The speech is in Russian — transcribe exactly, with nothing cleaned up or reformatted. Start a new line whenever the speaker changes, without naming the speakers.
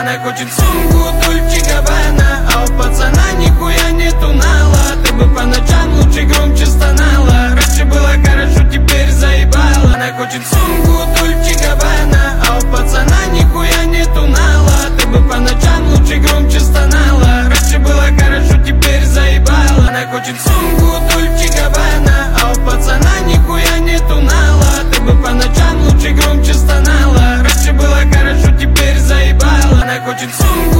Она хочет сумку Дольче Габбана, а у пацана нихуя нету нала. Ты бы по ночам лучше громче стонала. Раньше было хорошо, теперь заебала. Она хочет сумку Дольче Габбана, а у пацана нихуя нету нала. Ты бы по ночам лучше громче стонала. Раньше было хорошо, теперь заебала. Она хочет сумку Дольче Габбана, а у пацана нихуя нету нала. Ты бы по ночам лучше громче стонала. Раньше было хорошо, теперь заебала. Она хочет сумку